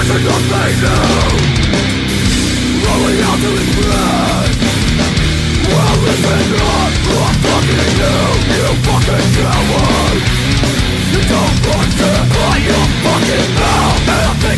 nothing new, rolling out to his breath. Well, listen up, I'm fucking you fucking coward. You don't want to buy your fucking mouth.